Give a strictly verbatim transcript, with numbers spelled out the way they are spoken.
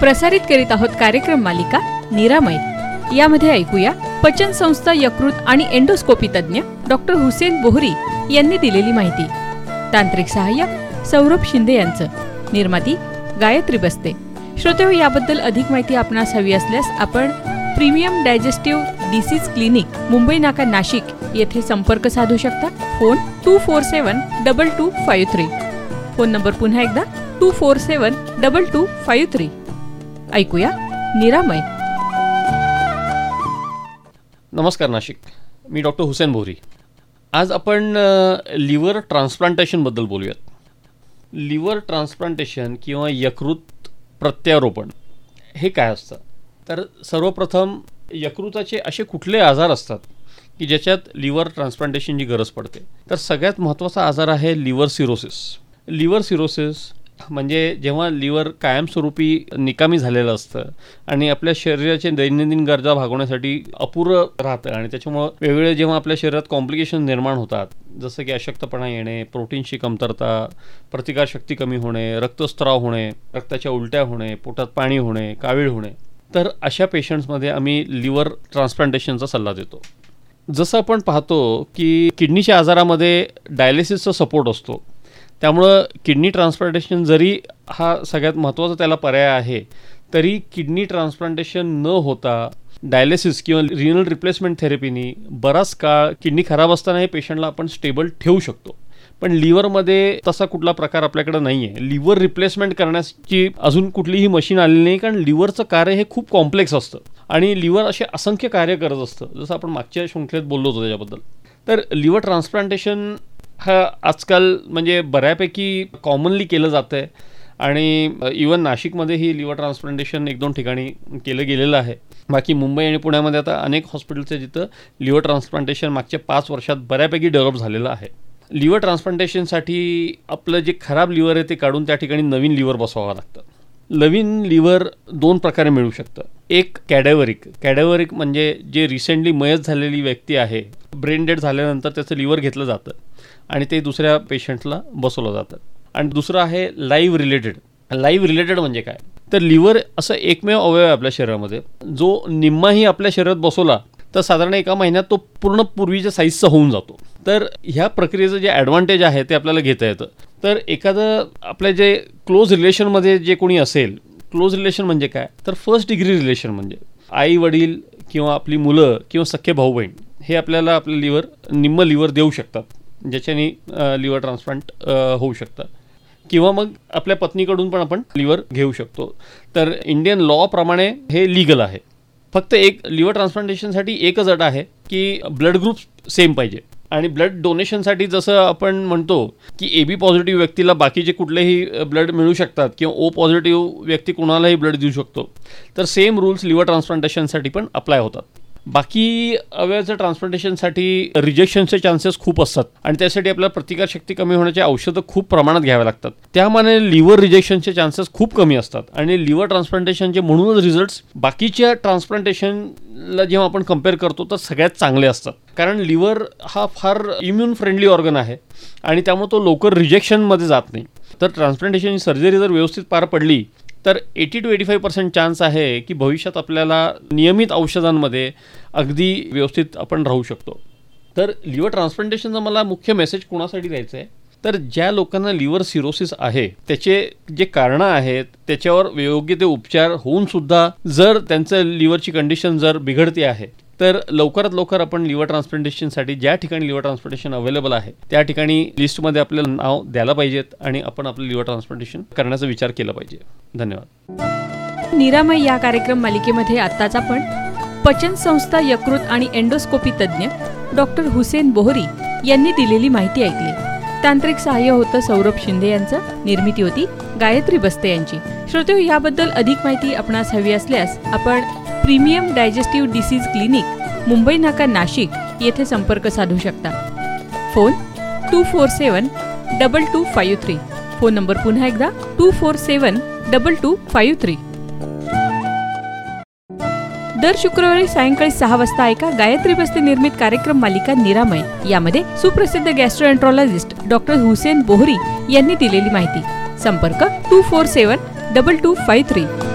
प्रसारित करीत आहोत कार्यक्रम मालिका निरामय. यामध्ये ऐकूया पचन संस्था, यकृत आणि एंडोस्कोपी तज्ञ डॉक्टर हुसेन बोहरी यांनी दिलेली माहिती. तांत्रिक सहाय्य सौरभ शिंदे यांचं. निर्माती गायत्री बस्ते. श्रोतेहो, याबद्दल अधिक माहिती आपणास हवी असल्यास आपण premium digestive disease clinic, Mumbai Naka, Nashik येथे संपर्क साधू शकता. Phone two four seven double two five three. Phone number पुन्हा एकदा two four seven double two five three. ऐकूया निरामय. नमस्कार नाशिक, मी डॉक्टर हुसेन बोहरी. आज आपण लिव्हर ट्रान्सप्लांटेशनबद्दल बोलूयात. लिव्हर ट्रान्सप्लांटेशन किंवा यकृत प्रत्यारोपण हे काय असतं? तर सर्वप्रथम यकृताचे असे कुठले आजार असतात की ज्याच्यात लिव्हर ट्रान्सप्लांटेशनची गरज पडते? तर सगळ्यात महत्त्वाचा आजार आहे लिव्हर सिरोसिस. लिव्हर सिरोसिस म्हणजे जेव्हा लिव्हर कायमस्वरूपी निकामी झालेलं असतं आणि आपल्या शरीराचे दैनंदिन गरजा भागवण्यासाठी अपुरं राहतं आणि त्याच्यामुळं वेगवेगळे जेव्हा आपल्या शरीरात कॉम्प्लिकेशन निर्माण होतात, जसं की अशक्तपणा येणे, प्रोटीनची कमतरता, प्रतिकारशक्ती कमी होणे, रक्तस्त्राव होणे, रक्ताच्या उलट्या होणे, पोटात पाणी होणे, कावीळ होणे, तर अशा पेशंट्समध्ये आम्ही लिव्हर ट्रान्सप्लांटेशनचा सल्ला देतो. जसं आपण पाहतो की किडनीच्या आजारामध्ये डायलिसिसचा सपोर्ट असतो, त्यामुळं किडनी ट्रान्सप्लांटेशन जरी हा सगळ्यात महत्त्वाचा त्याला पर्याय आहे, तरी किडनी ट्रान्सप्लांटेशन न होता डायलिसिस किंवा रिनल रिप्लेसमेंट थेरपीनी बराच काळ किडनी खराब असताना हे पेशंटला आपण स्टेबल ठेवू शकतो. पण लिव्हरमध्ये तसा कुठला प्रकार आपल्याकडे नाही आहे. लिव्हर रिप्लेसमेंट करण्याची अजून कुठलीही मशीन आलेली नाही, कारण लिव्हरचं कार्य हे खूप कॉम्प्लेक्स असतं आणि लिव्हर असे असंख्य कार्य करत असतं, जसं आपण मागच्या शृंखलेत बोललो होतो त्याच्याबद्दल. तर लिव्हर ट्रान्सप्लांटेशन हा आजकाल म्हणजे बऱ्यापैकी कॉमनली केलं जातं आहे आणि इवन नाशिकमध्ये ही लिव्हर ट्रान्सप्लांटेशन एक दोन ठिकाणी केलं गेलेलं आहे. बाकी मुंबई आणि पुण्यामध्ये आता अनेक हॉस्पिटल्स आहे जिथं लिव्हर ट्रान्सप्लांटेशन मागच्या पाच वर्षात बऱ्यापैकी डेव्हलप झालेलं आहे. लिव्हर ट्रान्सप्लांटेशनसाठी आपलं जे खराब लिव्हर आहे ते काढून त्या ठिकाणी नवीन लिव्हर बसवावं लागतं. नवीन लिव्हर दोन प्रकारे मिळू शकतं. एक कॅडेव्हरिक. कॅडेव्हरिक म्हणजे जे रिसेंटली मयत झालेली व्यक्ती आहे, ब्रेन डेड झाल्यानंतर त्याचं लिव्हर घेतलं जातं आणि ते दुसऱ्या पेशंटला बसवलं जातं. आणि दुसरं आहे लाईव्ह रिलेटेड. लाईव्ह रिलेटेड म्हणजे काय? तर लिव्हर असं एकमेव अवयव आहे आपल्या शरीरामध्ये जो निम्माही आपल्या शरीरात बसवला तर साधारण एका महिन्यात तो पूर्ण पूर्वीच्या साईजचा होऊन जातो. तर ह्या प्रक्रियेचं जे ॲडव्हान्टेज आहे ते आपल्याला घेता येतं. तर एखादं आपल्या जे क्लोज रिलेशनमध्ये जे कोणी असेल, क्लोज रिलेशन म्हणजे काय? तर फर्स्ट डिग्री रिलेशन म्हणजे आई वडील किंवा आपली मुलं किंवा सख्खे भाऊ बहीण हे आपल्याला आपलं लिव्हर निम्म लिव्हर देऊ शकतात, ज्याच्याने लिव्हर ट्रान्सप्लांट होऊ शकतं. किंवा मग आपल्या पत्नीकडून पण आपण लिव्हर घेऊ शकतो. तर इंडियन लॉप्रमाणे हे लीगल आहे. फक्त एक लिव्हर ट्रान्सप्लांटेशनसाठी एकच अट आहे की ब्लड ग्रुप सेम पाहिजे. आणि ब्लड डोनेशनसाठी जसं आपण म्हणतो की ए बी पॉझिटिव्ह व्यक्तीला बाकीचे कुठलेही ब्लड मिळू शकतात किंवा ओ पॉझिटिव्ह व्यक्ती कुणालाही ब्लड देऊ शकतो, तर सेम रूल्स लिव्हर ट्रान्सप्लांटेशनसाठी पण अप्लाय होतात. बाकी अवयवाचं ट्रान्सप्लांटेशनसाठी रिजेक्शनचे चान्सेस खूप असतात आणि त्यासाठी आपल्याला प्रतिकारशक्ती कमी होण्याची औषधं खूप प्रमाणात घ्याव्या लागतात. त्यामुळे लिव्हर रिजेक्शनचे चान्सेस खूप कमी असतात आणि लिव्हर ट्रान्सप्लांटेशनचे म्हणूनच रिझल्ट्स बाकीच्या ट्रान्सप्लांटेशनला जेव्हा आपण कम्पेअर करतो तर सगळ्यात चांगले असतात. कारण लिव्हर हा फार इम्युन फ्रेंडली ऑर्गन आहे आणि त्यामुळे तो लवकर रिजेक्शनमध्ये जात नाही. तर ट्रान्सप्लांटेशनची सर्जरी जर व्यवस्थित पार पडली तर eighty two eighty five percent chance आहे की भविष्यात आपल्याला नियमित औषधांमध्ये अगदी व्यवस्थित आपण राहू शकतो. तर लिव्हर ट्रान्सप्लांटेशनचा मला मुख्य मेसेज कोणासाठी द्यायचं आहे? तर ज्या लोकांना लिव्हर सिरोसिस आहे त्याचे जे कारणं आहेत त्याच्यावर योग्य ते उपचार होऊनसुद्धा जर त्यांचं लिव्हरची कंडिशन जर बिघडते आहे तर लवकरात लवकर आपण लिव्हर ट्रान्सप्लांटेशनसाठी ज्या ठिकाणी लिव्हर ट्रान्सप्लांटेशन अवेलेबल आहे त्या ठिकाणी लिस्टमध्ये आपल्याला नाव द्यायला पाहिजेत आणि आपण आपलं लिव्हर ट्रान्सप्लांटेशन करण्याचा विचार केला पाहिजे. धन्यवाद. निरामय या कार्यक्रम मालिकेमध्ये आत्ताच आपण पचन संस्था, यकृत आणि एंडोस्कोपी तज्ञ डॉक्टर हुसेन बोहरी यांनी दिलेली माहिती ऐकली. तांत्रिक सहाय्य होतं सौरभ शिंदे यांचं. निर्मिती होती गायत्री बस्ते यांची. श्रोतेहो, याबद्दल अधिक माहिती आपणास हवी असल्यास आपण premium digestive disease clinic, Mumbai Naka, Nashik येथे संपर्क साधू शकता. Phone two four seven double two five three. Phone number पुन्हा एकदा two four seven double two five three. दर शुक्रवारी सायंकाळी सहा वाजता ऐका गायत्री बस्ते निर्मित कार्यक्रम मालिका निरामय. यामध्ये सुप्रसिद्ध गॅस्ट्रोएंट्रोलॉजिस्ट डॉक्टर हुसेन बोहरी यांनी दिलेली माहिती. संपर्क two four seven double two five three.